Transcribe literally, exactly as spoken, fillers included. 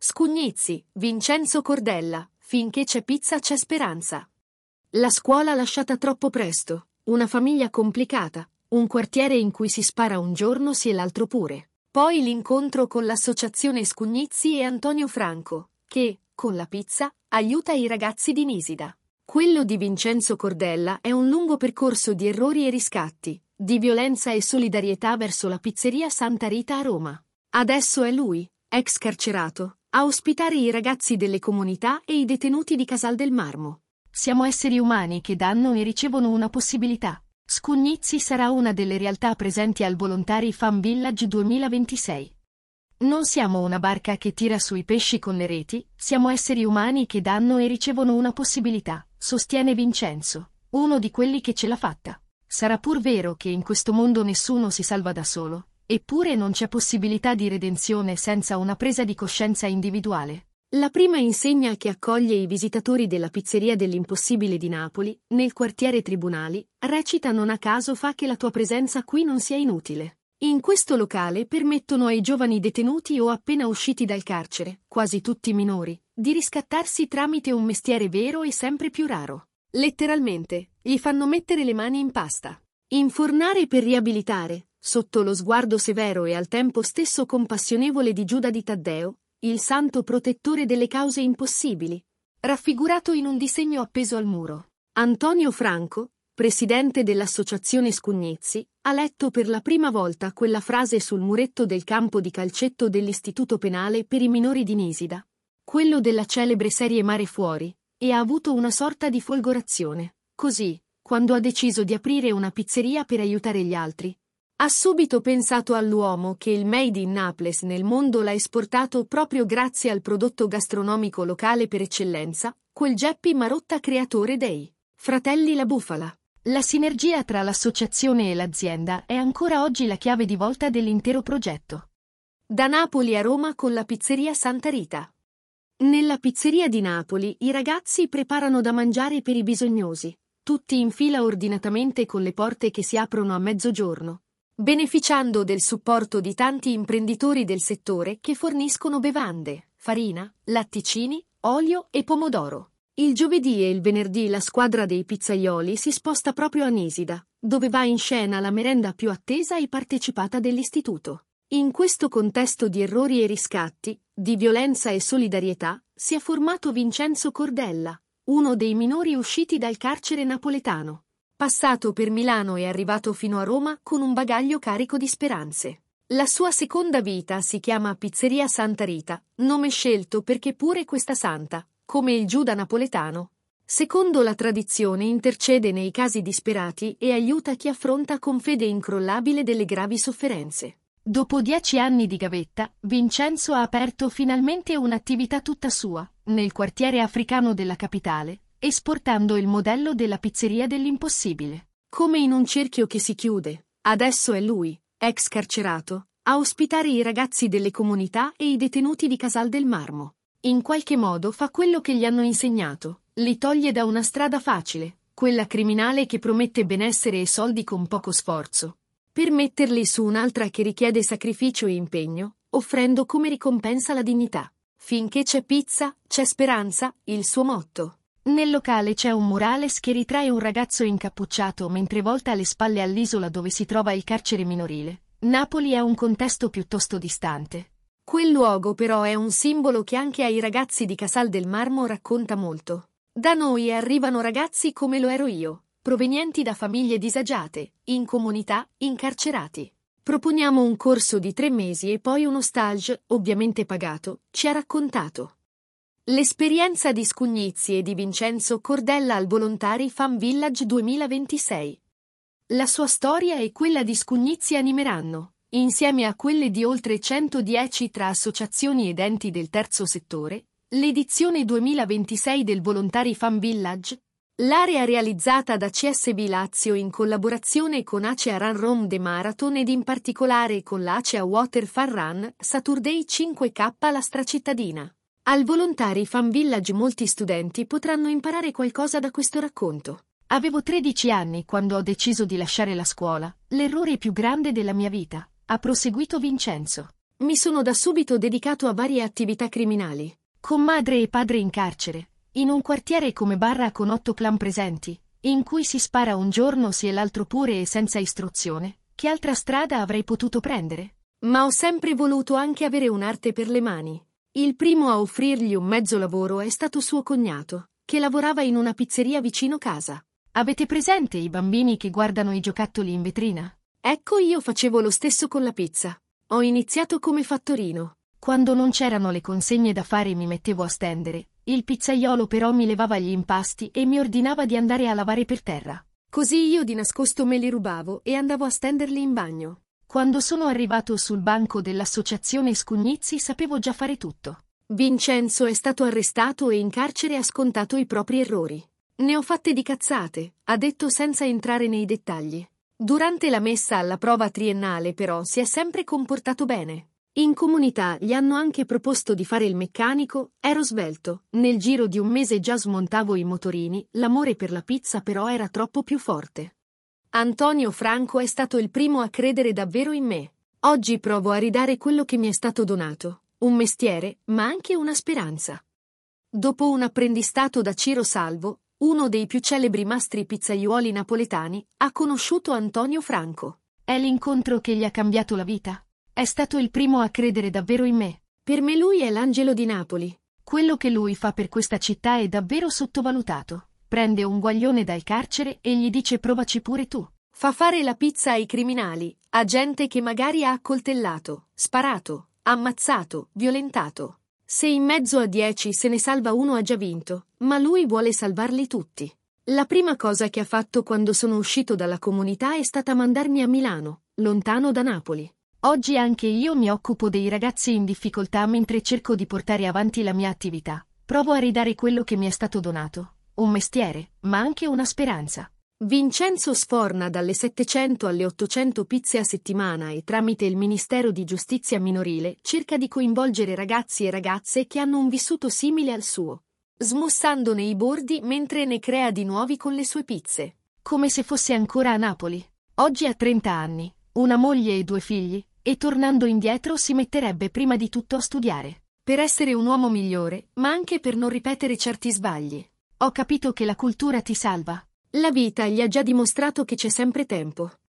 Scugnizi, Vincenzo Cordella, finché c'è pizza c'è speranza. La scuola lasciata troppo presto, una famiglia complicata, un quartiere in cui si spara un giorno sì e l'altro pure. Poi l'incontro con l'associazione Scugnizi e Antonio Franco, che, con la pizza, aiuta i ragazzi di Nisida. Quello di Vincenzo Cordella è un lungo percorso di errori e riscatti, di violenza e solidarietà verso la pizzeria Santa Rita a Roma. Adesso è lui, ex carcerato, a ospitare i ragazzi delle comunità e i detenuti di Casal del Marmo. Siamo esseri umani che danno e ricevono una possibilità. Scugnizi sarà una delle realtà presenti al Volontari Fan Village duemilaventisei. Non siamo una barca che tira sui pesci con le reti, siamo esseri umani che danno e ricevono una possibilità, sostiene Vincenzo, uno di quelli che ce l'ha fatta. Sarà pur vero che in questo mondo nessuno si salva da solo, eppure non c'è possibilità di redenzione senza una presa di coscienza individuale. La prima insegna che accoglie i visitatori della pizzeria dell'Impossibile di Napoli, nel quartiere Tribunali, recita non a caso fa che la tua presenza qui non sia inutile. In questo locale permettono ai giovani detenuti o appena usciti dal carcere, quasi tutti minori, di riscattarsi tramite un mestiere vero e sempre più raro. Letteralmente, gli fanno mettere le mani in pasta. Infornare per riabilitare, sotto lo sguardo severo e al tempo stesso compassionevole di Giuda di Taddeo, il santo protettore delle cause impossibili, raffigurato in un disegno appeso al muro. Antonio Franco, presidente dell'associazione Scugnizi, ha letto per la prima volta quella frase sul muretto del campo di calcetto dell'Istituto Penale per i minori di Nisida, quello della celebre serie Mare Fuori, e ha avuto una sorta di folgorazione. Così, quando ha deciso di aprire una pizzeria per aiutare gli altri, ha subito pensato all'uomo che il Made in Naples nel mondo l'ha esportato proprio grazie al prodotto gastronomico locale per eccellenza, quel Geppi Marotta creatore dei Fratelli La Bufala. La sinergia tra l'associazione e l'azienda è ancora oggi la chiave di volta dell'intero progetto. Da Napoli a Roma con la pizzeria Santa Rita. Nella pizzeria di Napoli i ragazzi preparano da mangiare per i bisognosi, tutti in fila ordinatamente con le porte che si aprono a mezzogiorno, beneficiando del supporto di tanti imprenditori del settore che forniscono bevande, farina, latticini, olio e pomodoro. Il giovedì e il venerdì la squadra dei pizzaioli si sposta proprio a Nisida, dove va in scena la merenda più attesa e partecipata dell'istituto. In questo contesto di errori e riscatti, di violenza e solidarietà, si è formato Vincenzo Cordella, uno dei minori usciti dal carcere napoletano. Passato per Milano e arrivato fino a Roma con un bagaglio carico di speranze. La sua seconda vita si chiama Pizzeria Santa Rita, nome scelto perché pure questa santa, come il Giuda napoletano, secondo la tradizione intercede nei casi disperati e aiuta chi affronta con fede incrollabile delle gravi sofferenze. Dopo dieci anni di gavetta, Vincenzo ha aperto finalmente un'attività tutta sua, nel quartiere africano della capitale, esportando il modello della pizzeria dell'impossibile. Come in un cerchio che si chiude, adesso è lui, ex carcerato, a ospitare i ragazzi delle comunità e i detenuti di Casal del Marmo. In qualche modo fa quello che gli hanno insegnato, li toglie da una strada facile, quella criminale che promette benessere e soldi con poco sforzo, per metterli su un'altra che richiede sacrificio e impegno, offrendo come ricompensa la dignità. Finché c'è pizza, c'è speranza, il suo motto. Nel locale c'è un murales che ritrae un ragazzo incappucciato mentre volta le spalle all'isola dove si trova il carcere minorile. Napoli è un contesto piuttosto distante. Quel luogo però è un simbolo che anche ai ragazzi di Casal del Marmo racconta molto. Da noi arrivano ragazzi come lo ero io, provenienti da famiglie disagiate, in comunità, incarcerati. Proponiamo un corso di tre mesi e poi uno stage, ovviamente pagato, ci ha raccontato. L'esperienza di Scugnizi e di Vincenzo Cordella al Volontari Fan Village duemilaventisei. La sua storia e quella di Scugnizi animeranno, insieme a quelle di oltre centodieci tra associazioni ed enti del terzo settore, l'edizione duemilaventisei del Volontari Fan Village, l'area realizzata da C S B Lazio in collaborazione con Acea Run Rome The Marathon ed in particolare con la Acea Water Fun Run Saturday cinque K La Stracittadina. Al Volontari Fan Village molti studenti potranno imparare qualcosa da questo racconto. Avevo tredici anni quando ho deciso di lasciare la scuola, l'errore più grande della mia vita, ha proseguito Vincenzo. Mi sono da subito dedicato a varie attività criminali. Con madre e padre in carcere, in un quartiere come Barra con otto clan presenti, in cui si spara un giorno sì e l'altro pure e senza istruzione, che altra strada avrei potuto prendere? Ma ho sempre voluto anche avere un'arte per le mani. Il primo a offrirgli un mezzo lavoro è stato suo cognato, che lavorava in una pizzeria vicino casa. Avete presente i bambini che guardano i giocattoli in vetrina? Ecco, io facevo lo stesso con la pizza. Ho iniziato come fattorino. Quando non c'erano le consegne da fare mi mettevo a stendere. Il pizzaiolo però mi levava gli impasti e mi ordinava di andare a lavare per terra. Così io di nascosto me li rubavo e andavo a stenderli in bagno. Quando sono arrivato sul banco dell'associazione Scugnizzi sapevo già fare tutto. Vincenzo è stato arrestato e in carcere ha scontato i propri errori. Ne ho fatte di cazzate, ha detto senza entrare nei dettagli. Durante la messa alla prova triennale però si è sempre comportato bene. In comunità gli hanno anche proposto di fare il meccanico, ero svelto, nel giro di un mese già smontavo i motorini, l'amore per la pizza però era troppo più forte. Antonio Franco è stato il primo a credere davvero in me. Oggi provo a ridare quello che mi è stato donato, un mestiere, ma anche una speranza. Dopo un apprendistato da Ciro Salvo, uno dei più celebri mastri pizzaiuoli napoletani, ha conosciuto Antonio Franco. È l'incontro che gli ha cambiato la vita. È stato il primo a credere davvero in me. Per me lui è l'angelo di Napoli. Quello che lui fa per questa città è davvero sottovalutato. Prende un guaglione dal carcere e gli dice provaci pure tu. Fa fare la pizza ai criminali, a gente che magari ha accoltellato, sparato, ammazzato, violentato. Se in mezzo a dieci se ne salva uno ha già vinto, ma lui vuole salvarli tutti. La prima cosa che ha fatto quando sono uscito dalla comunità è stata mandarmi a Milano, lontano da Napoli. Oggi anche io mi occupo dei ragazzi in difficoltà mentre cerco di portare avanti la mia attività. Provo a ridare quello che mi è stato donato. Un mestiere, ma anche una speranza. Vincenzo sforna dalle settecento alle ottocento pizze a settimana e tramite il Ministero di Giustizia Minorile cerca di coinvolgere ragazzi e ragazze che hanno un vissuto simile al suo, smussandone i bordi mentre ne crea di nuovi con le sue pizze. Come se fosse ancora a Napoli. Oggi ha trenta anni, una moglie e due figli, e tornando indietro si metterebbe prima di tutto a studiare. Per essere un uomo migliore, ma anche per non ripetere certi sbagli. Ho capito che la cultura ti salva. La vita gli ha già dimostrato che c'è sempre tempo.